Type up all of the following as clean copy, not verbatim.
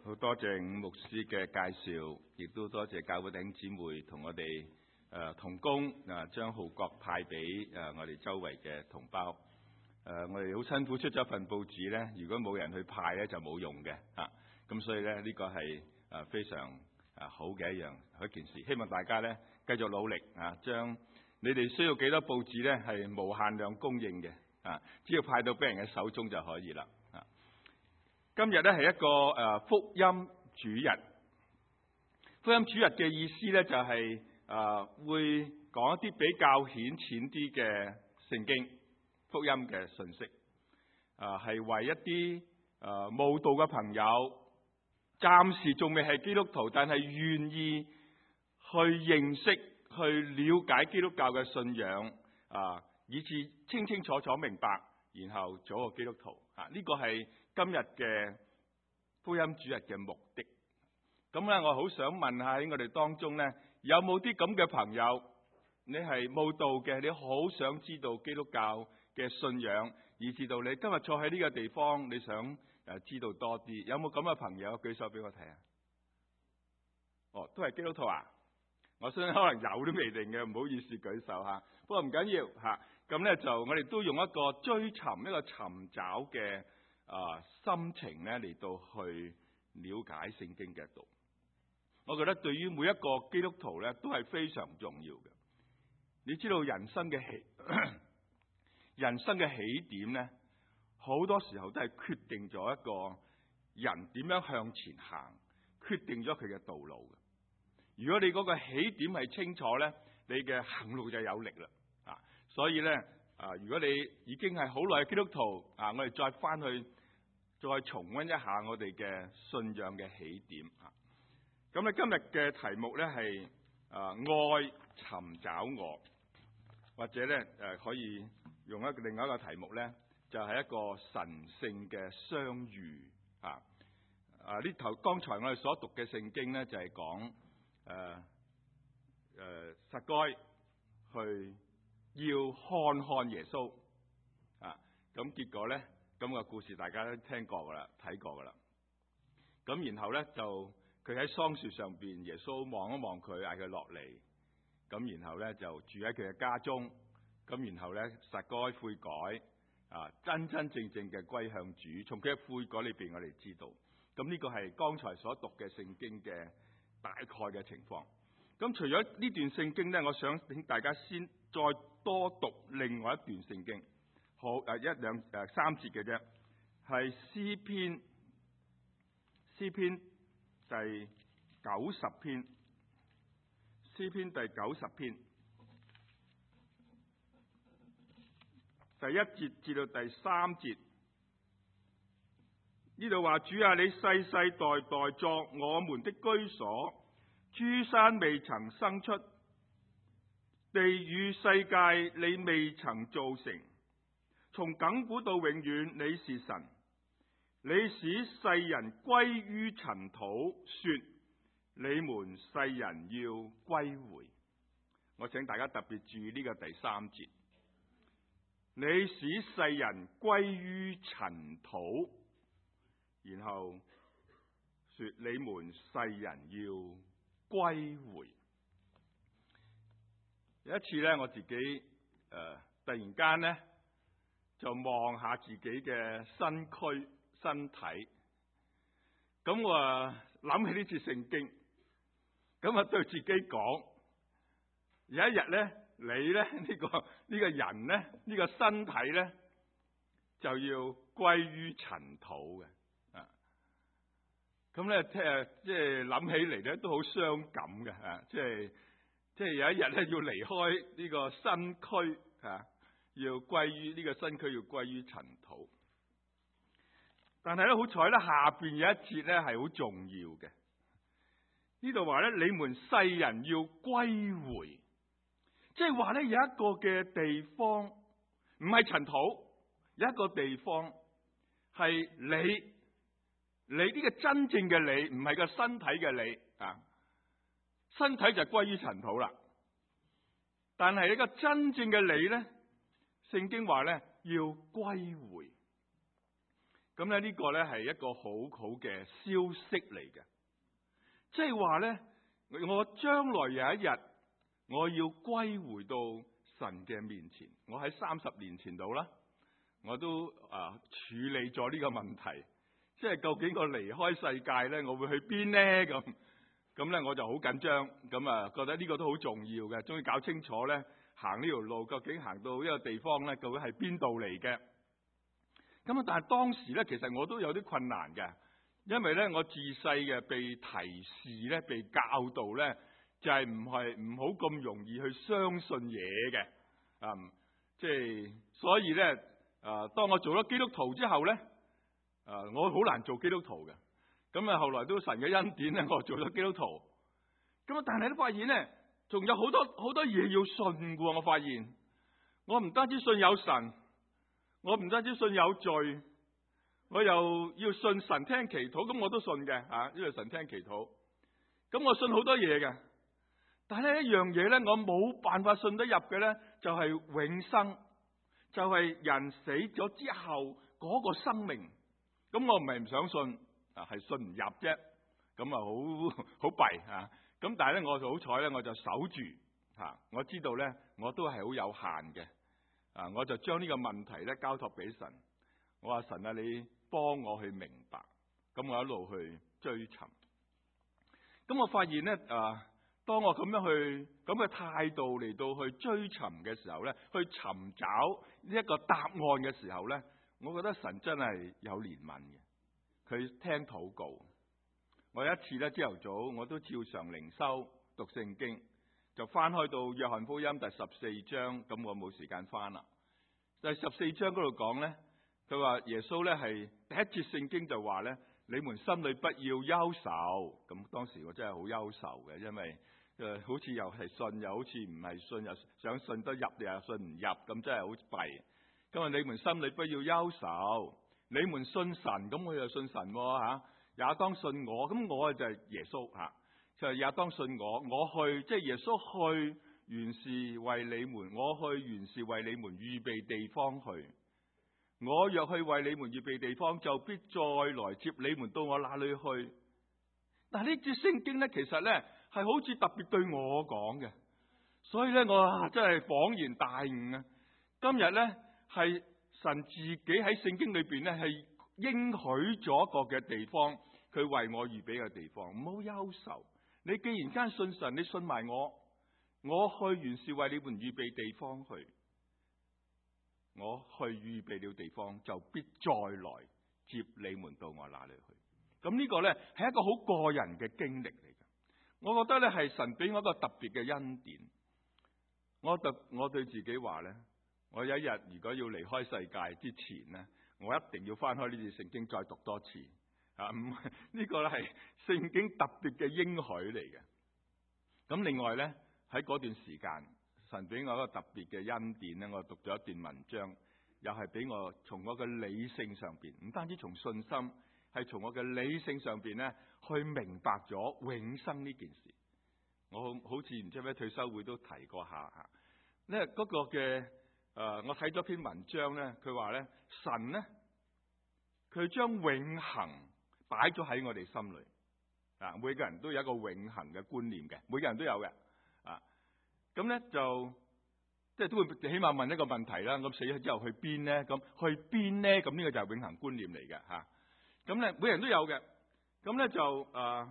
好多謝伍牧師嘅介紹，亦都多謝教會弟兄姊妹同我哋同工將號角派俾我哋周圍嘅同胞。我哋好辛苦出咗份報紙咧，如果冇人去派咧就冇用嘅咁所以咧呢個係非常好嘅一件事。希望大家咧繼續努力將你哋需要幾多報紙咧係無限量供應嘅只要派到俾人嘅手中就可以啦。今日咧係一個福音主日。福音主日嘅意思咧就係會講一啲比較顯淺啲嘅聖經福音嘅信息，係為一啲慕道嘅朋友，暫時仲未係基督徒，但係願意去認識、去了解基督教嘅信仰以至清清楚楚明白，然後做個基督徒呢個係今日嘅福音主日嘅目的。咁咧，我好想問下喺我哋當中咧，有冇啲咁嘅朋友？你係慕道嘅，你好想知道基督教嘅信仰，以至到你今日坐喺呢個地方，你想知道多啲。有冇咁嘅朋友？舉手俾我睇下。都係基督徒啊！我相信可能有都未定嘅，唔好意思舉手吓。不過唔緊要吓。咁咧就我哋都用一個追尋、一個尋找嘅心情咧嚟到去了解聖經嘅道。我覺得對於每一個基督徒咧都係非常重要嘅。你知道人生嘅起點咧，好多時候都係決定咗一個人點樣向前行，決定咗佢嘅道路嘅。如果你嗰個起點係清楚咧，你嘅行路就有力啦。所以咧如果你已經係好耐嘅基督徒我哋再翻去再重溫一下我哋嘅信仰嘅起點咁咧今日嘅題目咧係愛尋找我，或者咧可以用另外一個題目咧，就係一個神聖嘅相遇呢頭剛才我哋所讀嘅聖經咧就係講撒該去要看看耶穌咁結果咧咁個故事大家都聽過噶啦，睇過噶啦。咁然後咧就佢喺桑樹上邊，耶穌望一望佢，嗌佢落嚟。咁然後咧就住喺佢嘅家中。咁然後咧撒該悔改真真正正嘅歸向主。從佢嘅悔改裏邊，我哋知道咁呢個係剛才所讀嘅聖經嘅大概嘅情況。咁除咗呢段聖經咧，我想請大家先再多讀另外一段聖經，好三節嘅啫，係詩篇第90篇，詩篇第90篇第1節至到第3節，呢度話：主啊，你世世代代作我們的居所，諸山未曾生出，地與世界你未曾造成，從亙古到永遠你是神。你使世人歸於塵土，說你們世人要歸回。我請大家特別注意呢個第3節。你使世人歸於塵土，然後說你們世人要歸回。有一次咧，我自己突然間咧就望下自己嘅身體，咁我諗起呢次聖經，咁對自己講：有一日咧，你咧呢個人咧，呢個身體咧就要歸於塵土嘅。咁咧即係諗起嚟咧都好傷感嘅即係有一日咧要離開呢個身軀要歸於呢個身軀要歸於塵土。但係咧好彩咧，下邊有一節咧係好重要嘅。呢度話咧，你們世人要歸回，即係話咧有一個嘅地方唔係塵土，有一個地方係你呢個真正嘅你，唔係個身體嘅你身體就歸於塵土啦。但係一個真正嘅你咧，聖經話咧要歸回。 咁咧呢個咧係一個好好嘅消息嚟嘅，即係話咧，我將來有一日我要歸回到神嘅面前。我喺30年前度啦，我都處理咗呢個問題，即係究竟我離開世界咧，我會去邊咧？咁咧我就好緊張，咁覺得呢個都好重要嘅，終於搞清楚咧，行呢條路究竟行到呢個地方咧，究竟係邊度嚟嘅？咁但係當時咧，其實我都有啲困難嘅，因為咧我自細嘅被提示咧，被教導咧，就係唔好咁容易去相信嘢嘅，即係所以咧，當我做咗基督徒之後咧，我好難做基督徒嘅。咁後來都神嘅恩典咧，我做咗基督徒。咁但係都發現咧，仲有好多嘢要信嘅。我發現我唔單止信有神，我唔單止信有罪，我又要信神聽祈禱。咁我都信嘅，因為神聽祈禱。咁我信好多嘢嘅，但係呢一樣嘢咧，我冇辦法信得入嘅咧，就係永生，就係人死咗之後嗰個生命。咁我唔係唔想信，係信唔入啫。咁好弊啊！咁但係咧，我就好彩咧，我就守住我知道咧，我都係好有限嘅。我就將呢個問題咧交託俾神。我話神啊，你幫我去明白。咁我一路去追尋。咁我發現咧，當我咁嘅態度嚟到去追尋嘅時候咧，去尋找呢一個答案嘅時候咧，我覺得神真係有憐憫嘅。佢聽禱告。我有一次咧，朝頭早我都照常靈修讀聖經，就翻開到約翰福音第14章，咁我冇時間翻啦。第14章嗰度講咧，佢話耶穌咧係第一節聖經就話咧，你們心裏不要憂愁。咁當時我真係好憂愁嘅，因為好似又係信，又好似唔係信，又想信得入，又信唔入，咁真係好弊。咁啊，你們心裏不要憂愁，你們信神，咁我又信神喎。也當信我，咁我就係耶穌就係也當信我。我去，即係耶穌去，原是為你們；我去，原是為你們預備地方去。我若去為你們預備地方，就必再來接你們到我那裏去。但係呢節聖經咧，其實咧係好似特別對我講嘅，所以咧我真係恍然大悟啊！今日咧係神自己喺聖經裏邊咧係應許咗一個嘅地方。佢為我預備嘅地方，唔好憂愁。你既然間信神，你信埋我。我去原是為你們預備地方去。我去預備了地方，就必再來接你們到我那裏去。咁呢個呢係一個好個人嘅經歷嚟嘅。我覺得呢係神俾我一個特別嘅恩典。我對自己話呢，我有一日如果要離開世界之前呢，我一定要翻開呢段聖經再讀多次。唔係呢個咧係聖經特別嘅應許嚟嘅。咁另外咧喺嗰段時間，神俾我一個特別嘅恩典咧，我讀咗一段文章，又係俾我從我嘅理性上邊，唔單止從信心，係從我嘅理性上邊咧去明白咗永生呢件事。我好似唔知咩退休會都提過下嚇。咧嗰個嘅我睇咗篇文章咧，佢話咧神咧佢將永恆擺咗喺我哋心裏，每個人都有一個永恆嘅觀念嘅，每個人都有嘅，咁咧就即係都會起碼問一個問題啦。咁死咗之後去邊咧？咁去邊咧？咁呢個就係永恆觀念嚟嘅嚇。咁咧每人都有嘅，咁咧就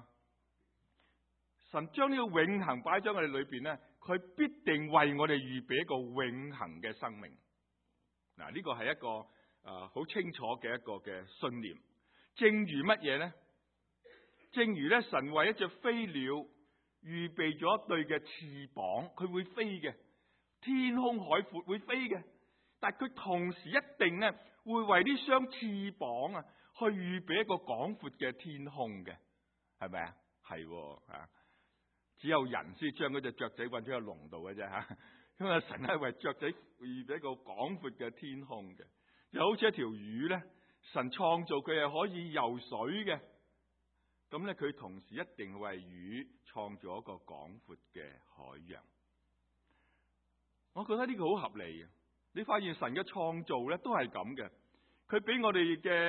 神將呢個永恆擺咗我哋裏邊咧，佢必定為我哋預備一個永恆嘅生命。嗱，呢個係一個好清楚嘅一個嘅信念。正如乜嘢咧？正如咧，神為一隻飛鳥預備咗一對嘅翅膀，佢會飛嘅，天空海闊會飛嘅。但係佢同時一定咧會為呢雙翅膀去預備一個廣闊嘅天空嘅，係咪啊？係只有人先將嗰隻雀仔運咗喺籠度嘅啫吓。因為神係為雀仔預備一個廣闊嘅天空嘅，就好似一條魚咧。神創造佢係可以游水嘅，咁咧佢同時一定為魚創造一個廣闊嘅海洋。我覺得呢個好合理嘅。你發現神嘅創造咧都係咁嘅，佢俾我哋嘅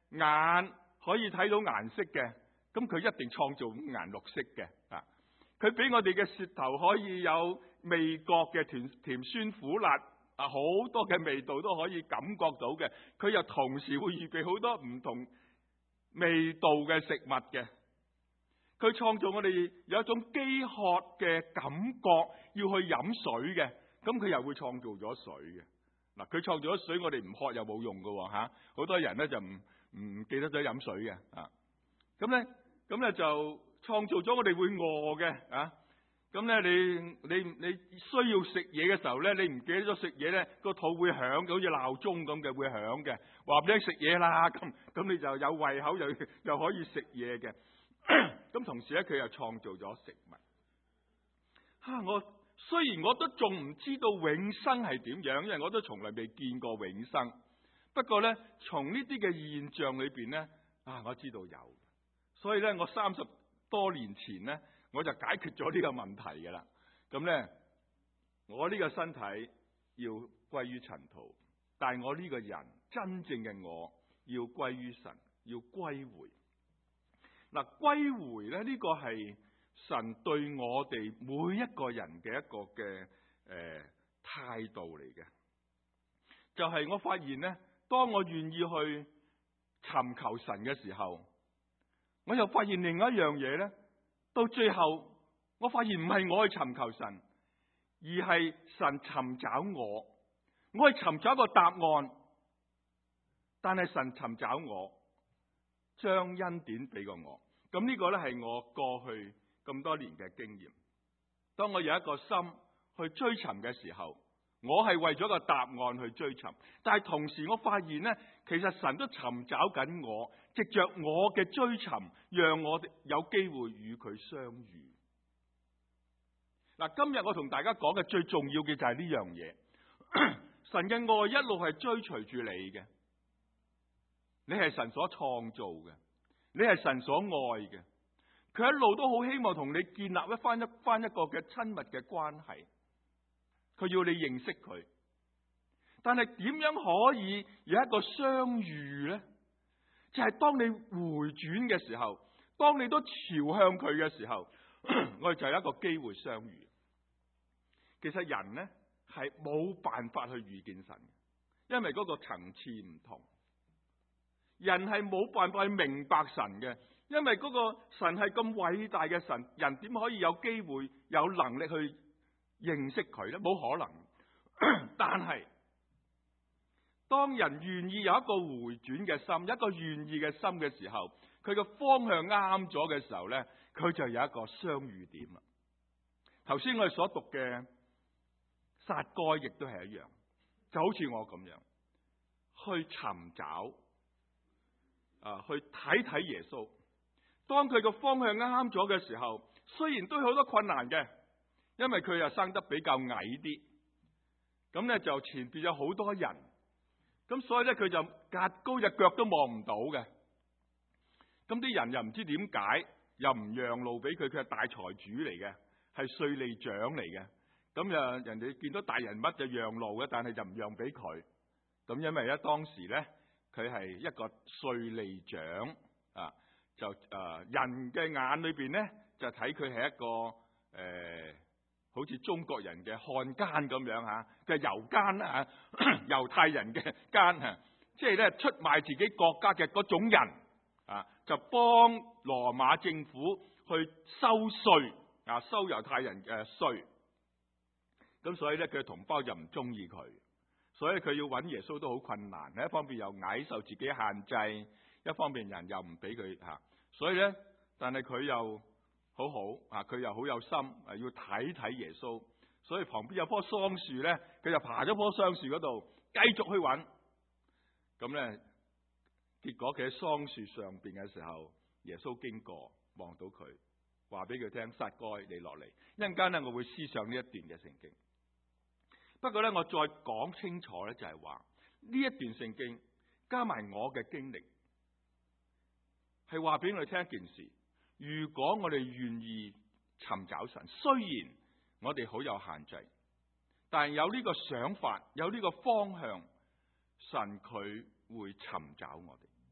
眼可以睇到顏色嘅，咁佢一定創造五顏六色嘅啊！佢俾我哋嘅舌頭可以有味覺嘅甜酸苦辣啊，好多嘅味道都可以感覺到嘅。佢又同時會預備好多唔同味道嘅食物嘅。佢創造我哋有一種飢渴嘅感覺，要去飲水嘅，咁佢又會創造咗水嘅。嗱，佢創造咗水，我哋唔喝又冇用㗎吓。好多人咧就唔記得咗飲水嘅啊。咁咧就創造咗我哋會餓嘅啊。咁咧你需要食嘢嘅時候咧，你唔記得咗食嘢咧，個肚會響，好似鬧鐘咁嘅會響嘅，話俾你食嘢啦。咁你就有胃口，又可以食嘢嘅。咁同時咧，佢又創造咗食物。我雖然我都仲唔知道永生係點樣，因為我都從來未見過永生。不過咧，從呢啲嘅現象裏邊咧，我知道有。所以咧，我30多年前咧，我就解決咗呢個問題噶啦。咁咧，我呢個身體要歸於塵土，但係我呢個人真正嘅我要歸於神，要歸回。嗱，歸回咧，呢個係神對我哋每一個人嘅一個嘅態度嚟嘅。就係我發現咧，當我願意去尋求神嘅時候，我又發現另外一樣嘢咧。到最後，我發現唔係我去尋求神，而係神尋找我。我去尋找一個答案，但係神尋找我，將恩典俾過我。咁呢個咧係我過去咁多年嘅經驗。當我有一個心去追尋嘅時候，我係為咗個答案去追尋，但係同時我發現咧，其實神都尋找緊我，藉着我嘅追尋，讓我哋有機會與佢相遇。嗱，今日我同大家講嘅最重要嘅就係呢樣嘢。神嘅愛一路係追隨住你嘅，你係神所創造嘅，你係神所愛嘅，佢一路都好希望同你建立一番一個嘅親密嘅關係。佢要你認識佢，但係點樣可以有一個相遇呢？就係當你回轉嘅時候，當你都朝向佢嘅時候，我哋就有一個機會相遇。其實人呢係冇辦法去遇見神，因為嗰個層次唔同。人係冇辦法去明白神嘅，因為嗰個神係咁偉大嘅神，人點可以有機會有能力去認識佢咧？冇可能。但係當人願意有一個回轉嘅心，一個願意嘅心嘅時候，佢個方向啱咗嘅時候咧，佢就有一個相遇點啦。頭先我哋所讀嘅撒該亦都係一樣，就好似我咁樣去尋找去睇睇耶穌。當佢個方向啱咗嘅時候，雖然都有好多困難嘅。因為佢又生得比較矮啲，咁咧就前邊有好多人，咁所以咧佢就趷高隻腳都望唔到嘅。咁啲人又唔知點解，又唔讓路俾佢，佢係大財主嚟嘅，係稅吏長嚟嘅。咁人哋見到大人物就讓路嘅，但係就唔讓俾佢。咁因為咧當時咧佢係一個稅吏長啊，就人嘅眼裏邊咧就睇佢係一個好似中國人嘅漢奸咁樣嚇，嘅猶奸啦嚇，猶太人嘅奸嚇，即係咧出賣自己國家嘅嗰種人啊，就幫羅馬政府去收稅啊，收猶太人嘅稅。咁所以咧佢嘅同胞就唔中意佢，所以佢要揾耶穌都好困難。一方面又矮，受自己限制；一方面人又唔俾佢嚇，所以咧，但係佢又好好啊！佢又好有心啊，要睇睇耶穌，所以旁邊有棵桑樹咧，佢就爬咗棵桑樹嗰度，繼續去揾。咁咧，結果佢喺桑樹上邊嘅時候，耶穌經過，望到佢，話俾佢聽：撒該，你落嚟。一陣間咧，我會思想呢一段嘅聖經。不過咧，我再講清楚咧，就係話呢一段聖經加埋我嘅經歷，係話俾我哋聽一件事。如果我哋願意尋找神，雖然我哋好有限制，但係有呢個想法，有呢個方向，神佢會尋找我哋，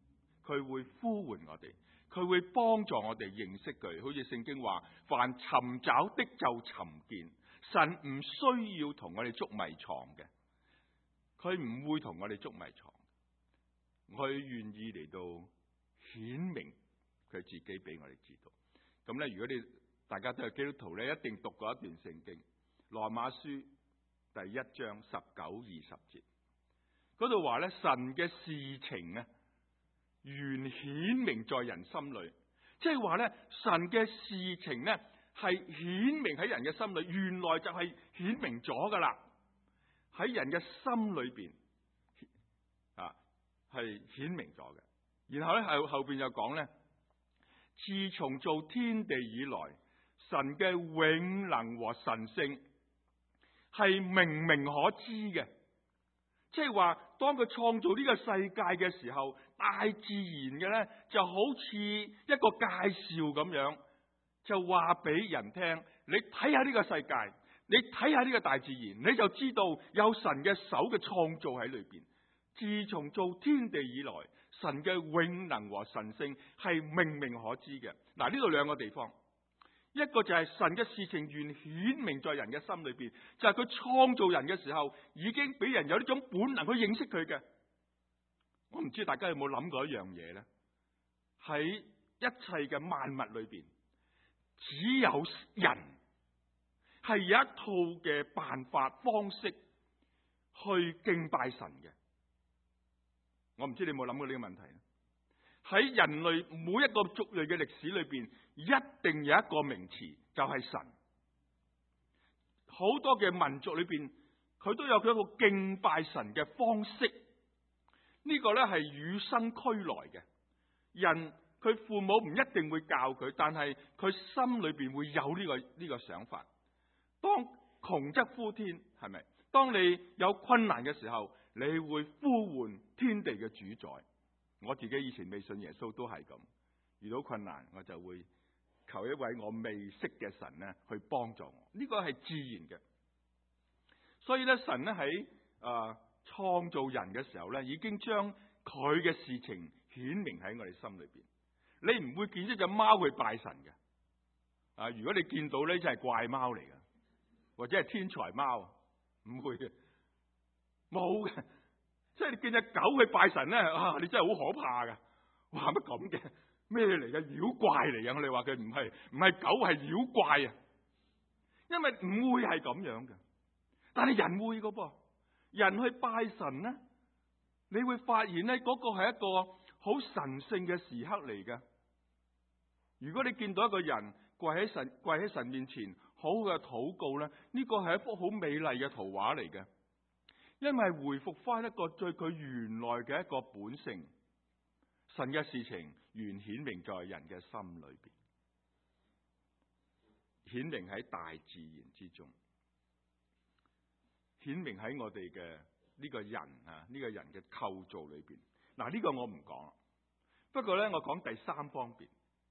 佢會呼喚我哋，佢會幫助我哋認識佢。好似聖經話，凡尋找的就尋見。神唔需要同我哋捉迷藏嘅，佢唔會同我哋捉迷藏，佢願意嚟到顯明佢自己俾我哋知道。咁咧，如果大家都係基督徒咧，一定讀過一段聖經《羅馬書》第1章19、20節，嗰度話咧，神嘅事情啊，原顯明在人心裏，即係話咧，神嘅事情咧係顯明喺人嘅心裏，原來就係顯明咗噶啦，喺人嘅心裏邊啊係顯明咗嘅。然後咧後邊就講咧，自從造天地以來，神嘅永能和神性係明明可知嘅。即係話，當佢創造呢個世界嘅時候，大自然嘅咧就好似一個介紹咁樣，就話俾人聽，你睇下呢個世界，你睇下呢個大自然，你就知道有神嘅手嘅創造喺裏邊。自從造天地以來，神嘅永能和神性係明明可知嘅。嗱，呢度兩個地方，一個就係神嘅事情原顯明在人嘅心裏邊，就係佢創造人嘅時候，已經俾人有呢種本能去認識佢嘅。我唔知大家有冇諗過一樣嘢咧？喺一切嘅萬物裏邊，只有人係有一套嘅辦法方式去敬拜神嘅。我唔知你有冇諗過呢個問題？喺人類每一個族類嘅歷史裏邊，一定有一個名詞，就係神。好多嘅民族裏邊，佢都有佢一個敬拜神嘅方式。呢個咧係與生俱來嘅。人佢父母唔一定會教佢，但係佢心裏邊會有呢個想法。當窮則呼天，係咪？當你有困難嘅時候，你會呼喚天地嘅主宰。我自己以前未信耶穌都係咁，遇到困難我就會求一位我未識嘅神咧去幫助我。呢個係自然嘅。所以咧，神咧喺創造人嘅時候咧，已經將佢嘅事情顯明喺我哋心裏邊。你唔會見一隻貓去拜神嘅。如果你見到呢，就係怪貓嚟嘅，或者係天才貓，唔會嘅，冇嘅。即係你見隻狗去拜神咧，你真係好可怕㗎。哇，乜咁嘅咩嚟嘅？妖怪嚟嘅。我哋話佢唔係狗，係妖怪啊。因為唔會係咁樣嘅，但係人會㗎噃。人去拜神咧，你會發現咧，嗰個係一個好神聖嘅時刻嚟嘅。如果你見到一個人跪喺神面前，好好嘅禱告咧，呢個係一幅好美麗嘅圖畫嚟嘅。因為回復翻一個對佢原來嘅一個本性，神嘅事情原顯明在人嘅心裏邊，顯明喺大自然之中，顯明喺我哋嘅呢個人啊，呢個人嘅構造裏邊。嗱，呢個我唔講，不過咧我講第三方面，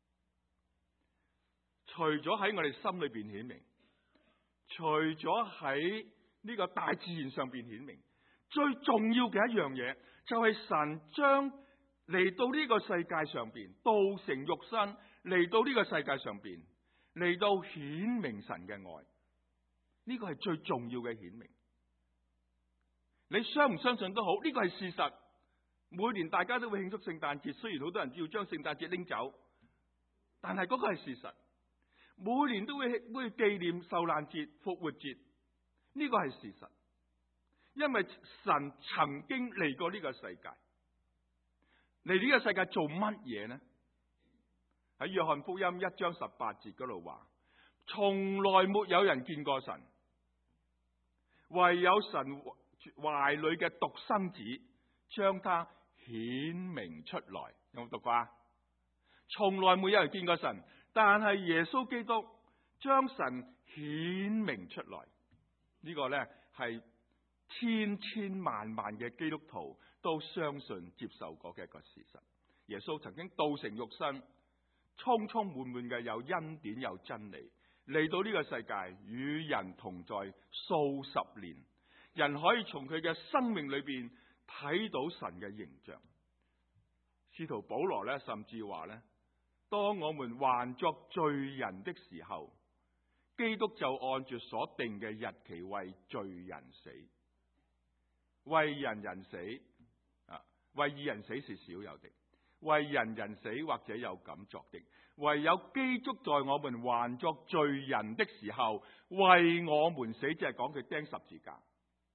除咗喺我哋心裏邊顯明，除咗喺呢個大自然上邊顯明，最重要嘅一樣嘢就係神將嚟到呢個世界上邊道成肉身，嚟到呢個世界上邊嚟到顯明神嘅愛。呢個係最重要嘅顯明。你相唔相信都好，呢個係事實。每年大家都會慶祝聖誕節，雖然好多人要將聖誕節拎走，但係嗰個係事實。每年都會紀念受難節、復活節，呢個係事實。因為神曾經嚟過呢個世界，嚟呢個世界做乜嘢呢？喺約翰福音1章18節嗰度話，從來沒有人見過神，唯有神懷裏嘅獨生子將他顯明出來。有冇讀過啊？從來沒有人見過神，但係耶穌基督將神顯明出來。呢個呢係千千萬萬嘅基督徒都相信接受過嘅一個事實。耶穌曾經道成肉身，充充滿滿嘅有恩典有真理，嚟到呢個世界與人同在數十年，人可以從佢嘅生命裏邊睇到神嘅形象。 使徒保羅咧甚至話咧，當我們還作罪人的時候，基督就按住所定嘅日期為罪人死。為人死啊，為義人死是少有的，為人死或者有敢作的，唯有基督在我們還作罪人的時候為我們死，即係講佢釘十字架。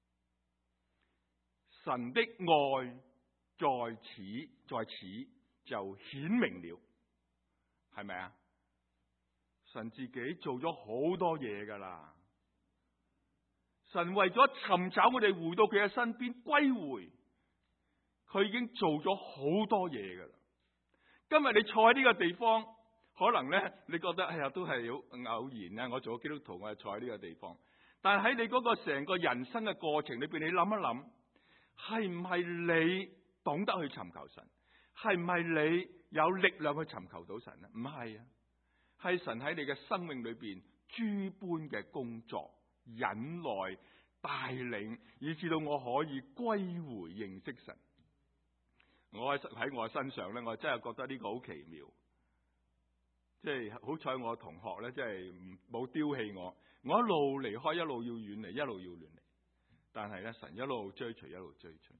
神的愛在此就顯明了，係咪啊？神自己做咗好多嘢噶啦，神為咗尋找我哋回到佢嘅身邊歸回，佢已經做咗好多嘢噶啦。今日你坐喺呢個地方，可能咧你覺得哎呀都係好偶然啊！我做咗基督徒，我係坐喺呢個地方。但係喺你嗰個成個人生嘅過程裏邊，你諗一諗，係唔係你懂得去尋求神？係唔係你有力量去尋求到神啊？唔係啊，係神喺你嘅生命裏邊諸般嘅工作、忍耐、帶領，以至到我可以歸回認識神。我喺我身上咧，我真係覺得呢個好奇妙。即係好彩我同學咧，即係冇丟棄我。我一路離開，一路要遠離，一路要遠離。但係咧，神一路追隨，一路追隨。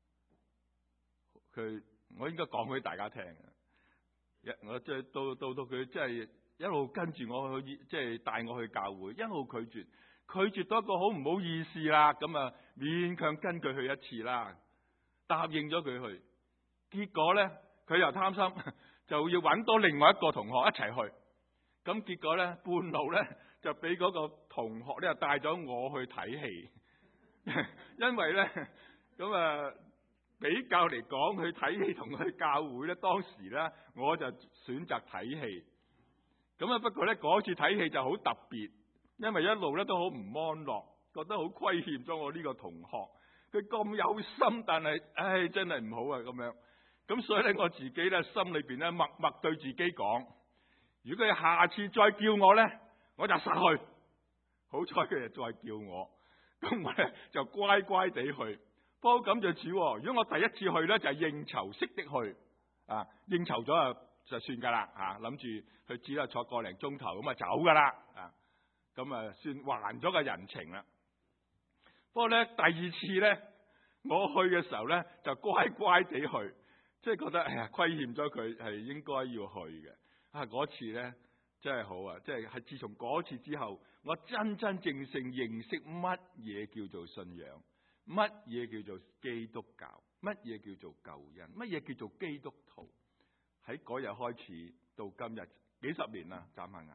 佢，我應該講俾大家聽嘅。我即係到佢即係一路跟住我去，即係帶我去教會，一路拒絕到一個好唔好意思啦。咁啊，勉強跟佢去一次啦，答應咗佢去。結果咧，佢又貪心，就要揾多另外一個同學一齊去。咁結果咧，半路咧就俾嗰個同學咧帶咗我去睇戲。因為咧咁啊，比較嚟講，去睇戲同去教會咧，當時咧我就選擇睇戲。咁啊，不過咧嗰次睇戲就好特別，因為一路咧都好唔安樂，覺得好虧欠咗我呢個同學。佢咁有心，但係唉真係唔好啊咁樣。咁所以咧，我自己咧心裏邊咧默默對自己講：如果佢下次再叫我咧，我就實去。好彩佢就再叫我，咁我咧就乖乖地去。不過咁就似，如果我第一次去咧就係應酬式的去，啊應酬咗啊就算噶啦，啊諗住去只係坐個零鐘頭咁啊走噶啦，啊咁啊算還咗個人情啦。不過咧第二次咧我去嘅時候咧就乖乖地去。即係覺得哎呀虧欠咗佢，係應該要去嘅。啊嗰次咧真係好啊！即係自從嗰次之後，我真真正正認識乜嘢叫做信仰，乜嘢叫做基督教，乜嘢叫做救恩，乜嘢叫做基督徒。喺嗰日開始到今日幾十年啦，眨下眼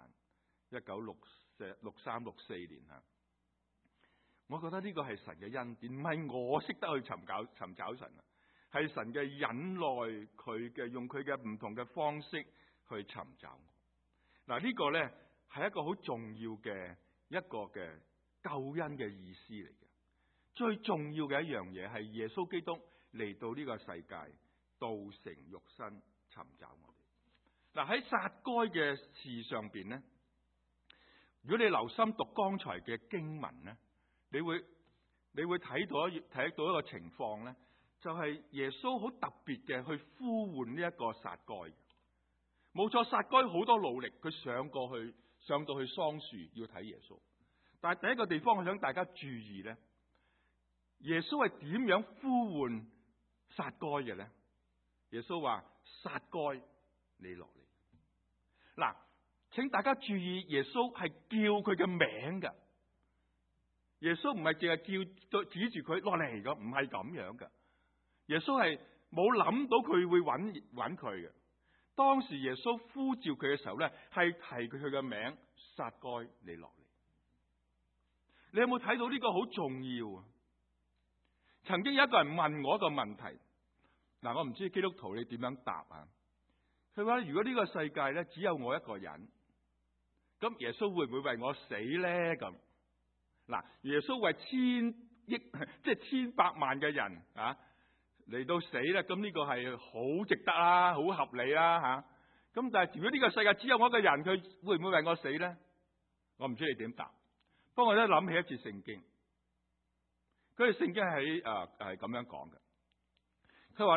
1963、64年啦。我覺得呢個係神嘅恩典，唔係我識得去尋找神啊。係神嘅忍耐，佢嘅用佢嘅唔同嘅方式去尋找我。嗱，呢個咧係一個好重要嘅一個嘅救恩嘅意思嚟嘅。最重要嘅一樣嘢係耶穌基督嚟到呢個世界，道成肉身尋找我哋。嗱，喺撒該嘅事上邊咧，如果你留心讀剛才嘅經文咧，你會睇到一個情況咧。就係耶穌好特別嘅去呼喚呢一個撒該，冇錯，撒該好多努力，佢上到去桑樹要睇耶穌。但係第一個地方我想大家注意咧，耶穌係點樣呼喚撒該嘅咧？耶穌話：撒該，你落嚟。嗱，請大家注意，耶穌係叫佢嘅名㗎。耶穌唔係淨係叫指住佢落嚟㗎，唔係咁樣㗎。耶穌係冇諗到佢會揾佢嘅。當時耶穌呼召佢嘅時候咧，係提佢嘅名，撒該，你落嚟。你有冇睇到呢個好重要啊？曾經有一個人問我一個問題，嗱，我唔知基督徒你點樣答啊？佢話如果呢個世界咧只有我一個人，咁耶穌會唔會為我死咧？咁嗱，耶穌為千億即係千百萬嘅人啊嚟到死咧，咁呢個係好值得啦，好合理啦吓。咁但係如果呢個世界只有我一個人，佢會唔會為我死咧？我唔知你點答。不過我一諗起一次聖經，佢哋聖經係咁樣講嘅。佢話咧，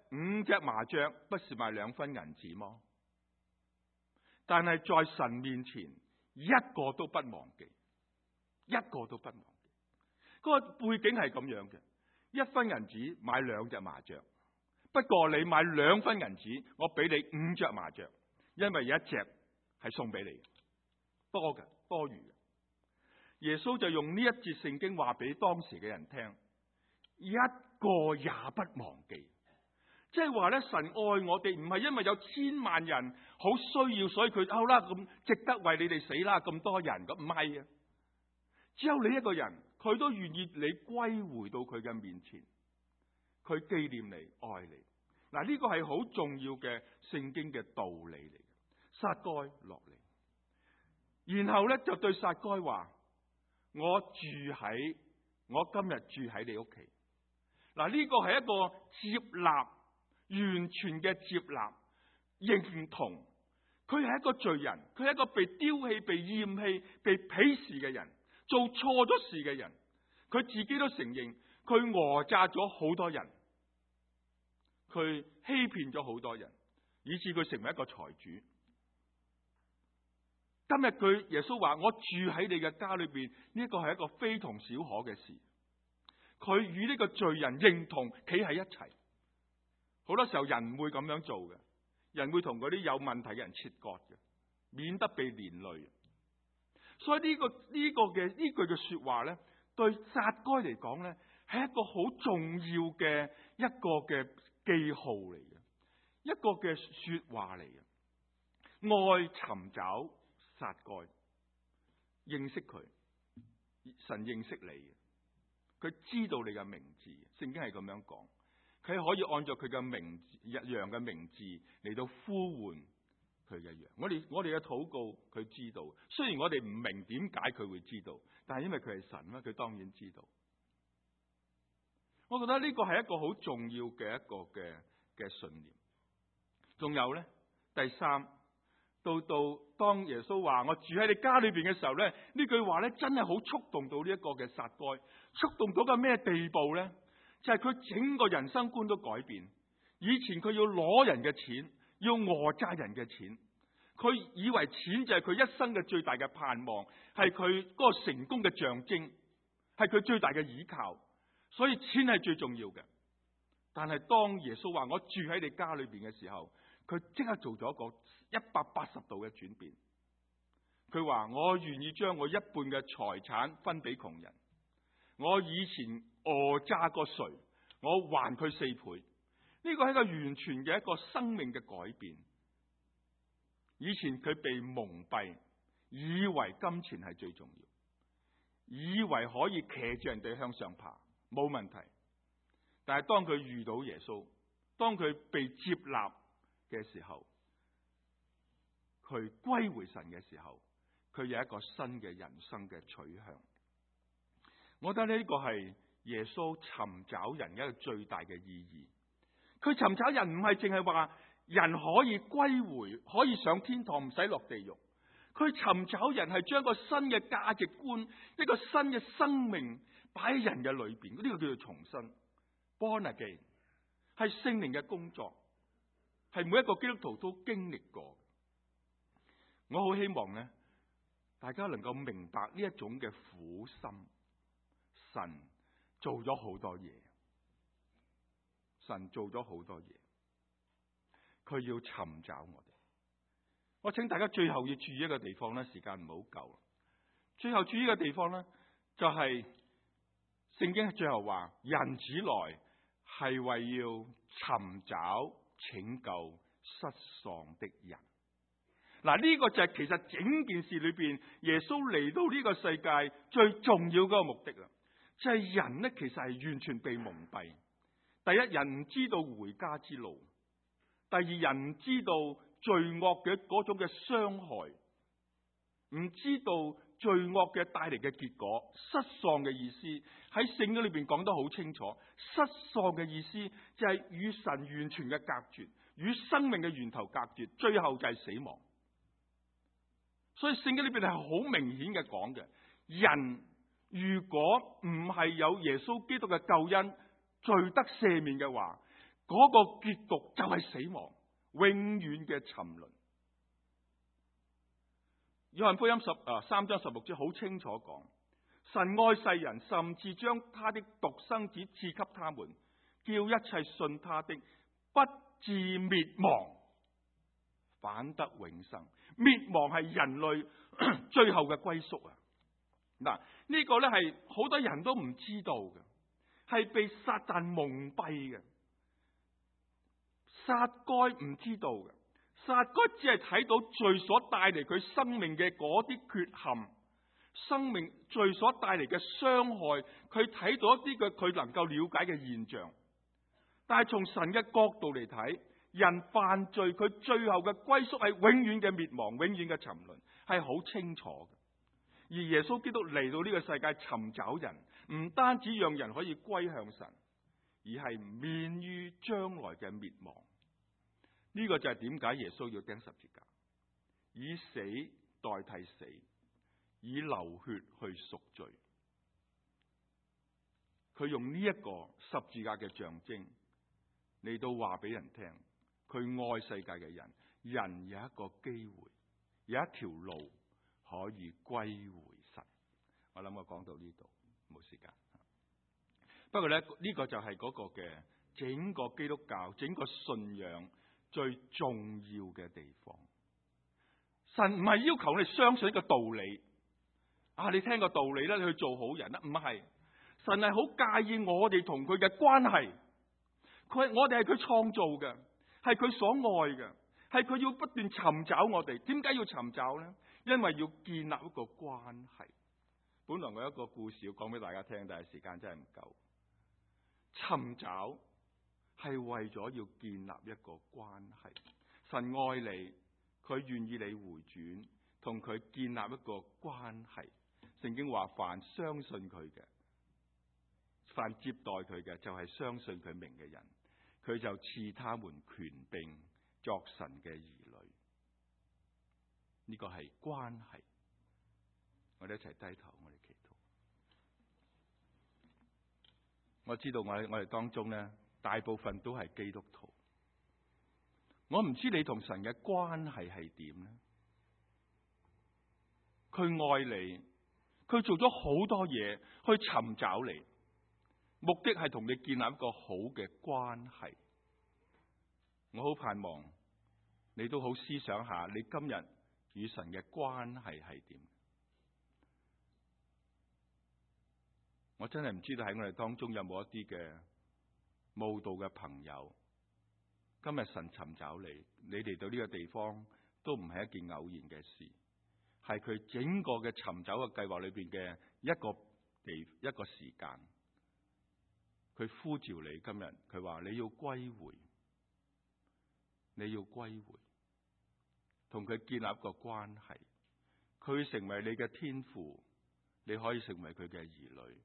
5隻麻雀不是賣2分銀子麼？但係在神面前，一個都不忘記，一個都不忘記。嗰個背景係咁樣嘅：1分銀子買2隻麻雀，不過你買2分銀子，我俾你5隻麻雀，因為有1隻係送俾你嘅，多餘嘅。耶穌就用呢一節聖經話俾當時嘅人聽，一個也不忘記。即係話咧，神愛我哋唔係因為有千萬人好需要，所以佢好啦，咁值得為你哋死啦，咁多人咁，唔係啊，只有你一個人，佢都願意你歸回到佢嘅面前，佢紀念你，愛你。嗱，呢個係好重要嘅聖經嘅道理嚟嘅。撒該落嚟，然後咧就對撒該話：我今日住喺你屋企。嗱，呢個係一個接納，完全嘅接納、認同。佢係一個罪人，佢係一個被丟棄、被厭棄、被鄙視嘅人，做錯咗事嘅人。佢自己都承認，佢訛詐咗好多人，佢欺騙咗好多人，以致佢成為一個財主。今日耶穌話：我住喺你嘅家裏邊，呢個係一個非同小可嘅事。佢與呢個罪人認同，企喺一齊。好多時候人唔會咁樣做嘅，人會同嗰啲有問題嘅人切割嘅，免得被連累。所以呢句嘅說話咧，對撒該嚟講咧，係一個好重要嘅一個嘅記號嚟嘅，一個嘅說話嚟嘅。愛尋找撒該，認識佢，神認識你，佢知道你嘅名字。聖經係咁樣講，佢可以按照佢嘅名字一樣嘅名字嚟到呼喚佢嘅羊。我哋嘅禱告佢知道，雖然我哋唔明點解佢會知道，但係因為佢係神啦，佢當然知道。我覺得呢個係一個好重要嘅一個嘅信念。仲有咧，第三，到當耶穌話我住喺你家裏邊嘅時候咧，呢句話咧真係好觸動到呢一個嘅撒該，觸動到個咩地步咧？就係佢整個人生觀都改變。以前佢要攞人嘅錢，要訛詐人嘅錢，佢以為錢就係佢一生嘅最大嘅盼望，係佢嗰個成功嘅象徵，係佢最大嘅依靠，所以錢係最重要嘅。但係當耶穌話我住喺你家裏邊嘅時候，佢即刻做咗一個180度嘅轉變。佢話我願意將我一半嘅財產分俾窮人，我以前訛詐過誰，我還佢4倍。呢個係一個完全嘅一個生命嘅改變。以前佢被蒙蔽，以為金錢係最重要，以為可以騎住人哋向上爬，冇問題。但係當佢遇到耶穌，當佢被接納嘅時候，佢歸回神嘅時候，佢有一個新嘅人生嘅取向。我覺得呢個係耶穌尋找人一個最大嘅意義。佢尋找人唔係淨係話人可以歸回，可以上天堂，唔使落地獄。佢尋找人係將一個新嘅價值觀，一個新嘅生命擺喺人嘅裏邊。呢個叫做重生 （born again），係聖靈嘅工作，係每一個基督徒都經歷過。我好希望咧，大家能夠明白呢一種嘅苦心。神做咗好多嘢，神做咗好多嘢，佢要尋找我哋。我請大家最後要注意一個地方咧，時間唔好夠。最後注意嘅地方咧，就係聖經最後話，人子來係為要尋找拯救失喪的人。嗱，呢個就係其實整件事裏邊，耶穌嚟到呢個世界最重要嗰個目的啦。就係人咧，其實係完全被蒙蔽。第一，人唔知道回家之路；第二，人唔知道罪惡嘅嗰種嘅傷害，唔知道罪惡嘅帶嚟嘅結果。失喪嘅意思喺聖經裏邊講得好清楚，失喪嘅意思就係與神完全嘅隔絕，與生命嘅源頭隔絕，最後就係死亡。所以聖經裏邊係好明顯嘅講嘅，人如果唔係有耶穌基督嘅救恩，罪得赦免嘅話， 嗰個結局就係死亡，永遠嘅沉淪。約翰福音3章16節好清楚講，神愛世人，甚至將他的獨生子賜給他們，叫一切信他的不至滅亡，反得永生。滅亡係人類最後嘅歸宿啊！嗱，呢個咧係好多人都唔知道嘅，係被撒旦蒙蔽嘅。撒該唔知道嘅，撒該只係睇到罪所帶嚟佢生命嘅嗰啲缺陷，生命罪所帶嚟嘅傷害，佢睇到一啲嘅佢能夠了解嘅現象。但係從神嘅角度嚟睇，人犯罪佢最後嘅歸宿係永遠嘅滅亡，永遠嘅沉淪，係好清楚嘅。而耶穌基督嚟到呢個世界尋找人，唔單止讓人可以歸向神，而係免於將來嘅滅亡。呢個就係點解耶穌要釘十字架，以死代替死，以流血去贖罪。佢用呢一個十字架嘅象徵嚟到話俾人聽，佢愛世界嘅人，人有一個機會，有一條路可以歸回神。我諗我講到呢度冇時間。不過咧，呢個就係嗰個嘅整個基督教整個信仰最重要嘅地方。神唔係要求你相信一個道理啊，你聽個道理咧，你去做好人啦，唔係。神係好介意我哋同佢嘅關係，我哋係佢創造嘅，係佢所愛嘅，係佢要不斷尋找我哋。點解要尋找咧？因為要建立一個關係。本來我有一個故事要講俾大家聽，但係時間真係唔夠。尋找係為咗要建立一個關係。神愛你，佢願意你回轉，同佢建立一個關係。聖經話，凡相信佢嘅，凡接待佢嘅，就係相信佢名嘅人，佢就賜他們權柄作神嘅兒女。呢個係關係。我哋一齊低頭，我哋祈禱。我知道我哋當中咧，大部分都係基督徒。我唔知你同神嘅關係係點咧？佢愛你，佢做咗好多嘢去尋找你，目的係同你建立一個好嘅關係。我好盼望你都好思想下，你今日與神嘅關係係點？我真係唔知道喺我哋當中有冇一啲嘅慕道嘅朋友，今日神尋找你，你嚟到呢個地方都唔係一件偶然嘅事，係佢整個嘅尋找嘅計劃裏邊嘅一個時間。佢呼召你，今日佢話你要歸回，你要歸回，同佢建立一個關係，佢成為你嘅天父，你可以成為佢嘅兒女。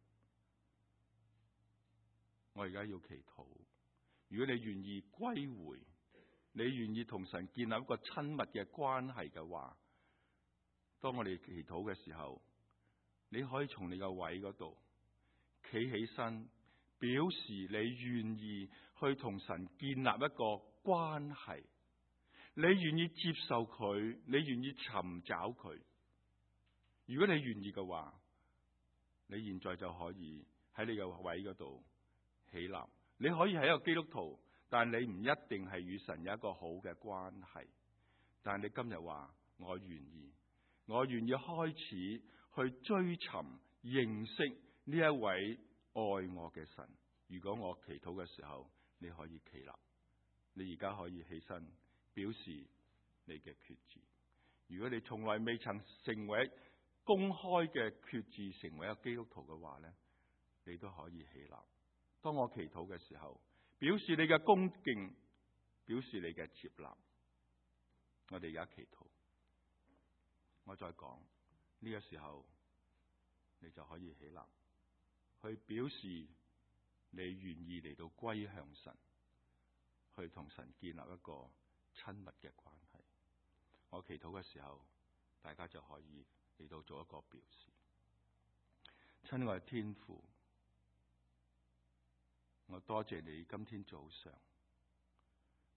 我而家要祈禱，如果你願意歸回，你願意同神建立一個親密嘅關係嘅話，當我哋祈禱嘅時候，你可以從你個位嗰度企起身，表示你願意去同神建立一個關係，你願意接受佢，你願意尋找佢。如果你願意嘅話，你現在就可以喺你個位嗰度起立。你可以係一個基督徒，但你唔一定係與神有一個好嘅關係。但你今日話我願意，我願意開始去追尋認識呢一位愛我嘅神。如果我祈禱嘅時候，你可以企立。你而家可以起身表示你嘅決志。如果你從來未曾成為公開嘅決志，成為一個基督徒嘅話咧，你都可以起立。當我祈禱嘅時候，表示你嘅恭敬，表示你嘅接納。我哋而家祈禱。我再講，呢個時候你就可以起立，去表示你願意嚟到歸向神，去同神建立一個親密嘅關係。我祈禱嘅時候，大家就可以嚟到做一個表示。親愛嘅天父，我多謝你今天早上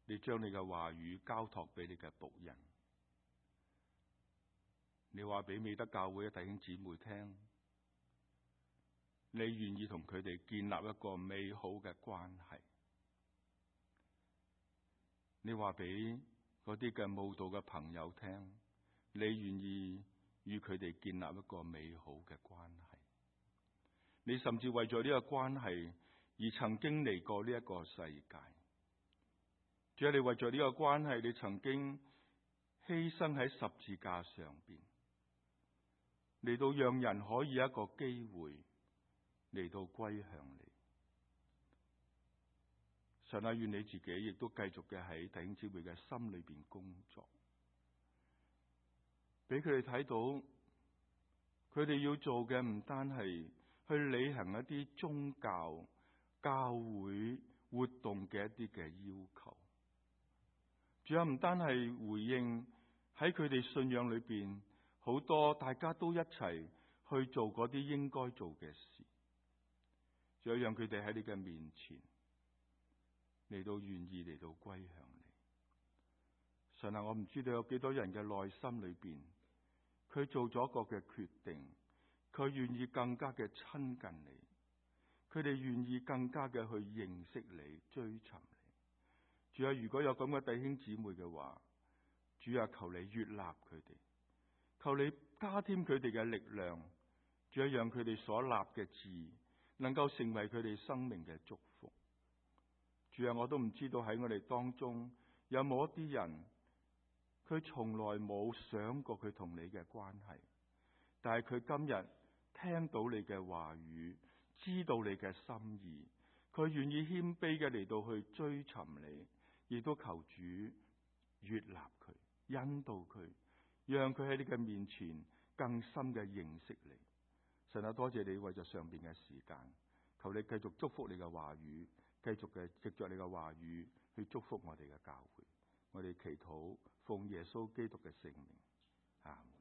你將你嘅話語交託俾你嘅僕人，你話俾美德教會嘅弟兄姊妹聽，你願意同佢哋建立一個美好嘅關係。你話俾嗰啲嘅慕道嘅朋友聽，你願意與佢哋建立一個美好嘅關係。你甚至為咗呢個關係而曾經嚟過呢一個世界。主啊，你為咗呢個關係，你曾經犧牲喺十字架上邊，嚟到讓人可以一個機會嚟到歸向你。神啊，願你自己亦都繼續嘅喺弟兄姊妹嘅心裏邊工作，俾佢哋睇到，佢哋要做嘅唔單係去履行一啲宗教、教會活動嘅一啲嘅要求，仲有唔單係回應喺佢哋信仰裏邊好多大家都一齊去做嗰啲應該做嘅事，仲有讓佢哋喺你嘅面前嚟到願意嚟到歸向你。神啊，我唔知道有幾多人嘅內心裏邊，佢做咗一個嘅決定，佢願意更加嘅親近你，佢哋願意更加嘅去認識你、追尋你。主啊，如果有咁嘅弟兄姊妹嘅話，主啊，求你悅納佢哋，求你加添佢哋嘅力量，主啊，讓佢哋所立嘅志能夠成為佢哋生命嘅祝福。主啊，我都唔知道喺我哋當中有冇一啲人，佢從來冇想過佢同你嘅關係，但係佢今日聽到你嘅話語，知道你嘅心意，佢願意謙卑嘅嚟到去追尋你，亦都求主悅納佢，引導佢，讓佢喺你嘅面前更深嘅認識你。神啊，多謝你為咗上邊嘅時間，求你繼續祝福你嘅話語，繼續嘅藉着你嘅話語去祝福我哋嘅教會。我哋祈禱奉耶穌基督嘅聖名，阿們。